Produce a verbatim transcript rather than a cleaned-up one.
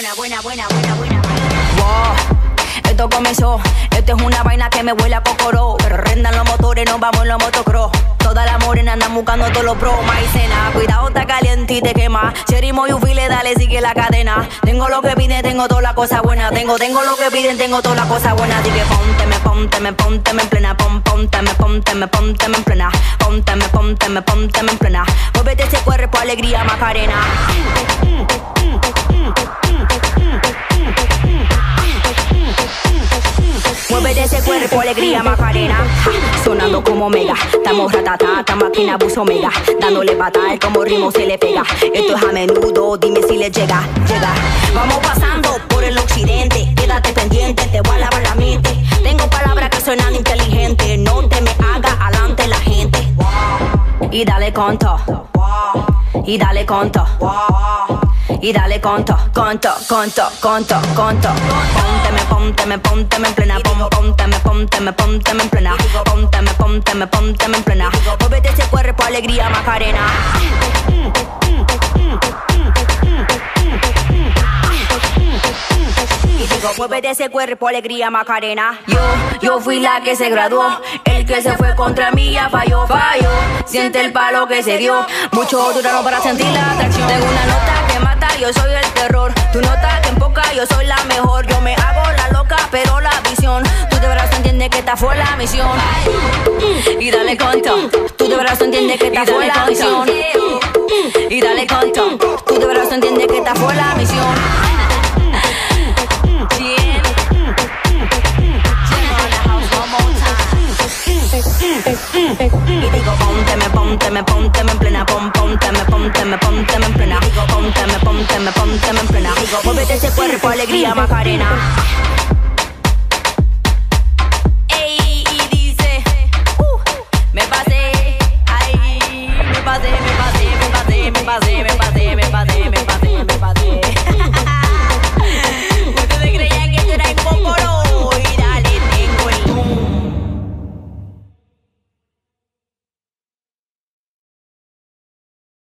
buena, buena, buena, buena, buena. Wow, esto comenzó. Esto es una vaina que me huele a cocoró. Pero rendan los motores, nos vamos en los motocross. Todas las morenas andan buscando todos los pros. Maicena, cuidado, está caliente y te quema. Cherry Moyufile, dale, sigue la cadena. Tengo lo que piden, tengo toda la cosa buena. Tengo, tengo lo que piden, tengo toda la cosa buena. Así que pónteme, pónteme, pónteme en plena. Pon, pónteme, pónteme, pónteme en plena. Pónteme, pónteme, pónteme en plena. Muévete ese cuerpo, alegría, Macarena. Muévete ese cuerpo, alegría, Macarena. Sonando como mega, estamos ratata, esta máquina buzo mega. Dándole patada, como ritmo se le pega. Esto es a menudo, dime si le llega, llega. Vamos pasando por el occidente, quédate pendiente, te voy a lavar la mente. Tengo palabras que suenan inteligentes, no te me haga adelante la gente. Y dale conto, y dale conto, y dale conto, conto, conto, conto, conto. Pónteme, pónteme, pónteme en plena. Pon, pónteme, pónteme, pónteme en plena. Pónteme, pónteme, pónteme en plena. Muévete ese cuerpo, alegría, Macarena. Y digo, muévete ese cuerpo, alegría, Macarena. Yo, yo fui la que se graduó. El que se fue contra mí ya falló, falló. Siente el palo que se dio. Mucho duraron para sentir la atracción. Tengo una nota que mata, yo soy el terror. Tu nota que empoca, yo soy la mejor. Yo me hago la loca, pero la visión. Tú de verdad entiendes que esta fue la misión. Y dale conto. Tú de verdad entiendes que esta fue la misión. Y dale conto. Tú de verdad entiendes que esta fue la misión. Y digo, pónteme, pónteme, pónteme en plena. Pon, pónteme, pónteme, pónteme en plena. Digo, pónteme, pónteme, pónteme en plena. Digo, muévete ese cuerpo, alegría, Macarena.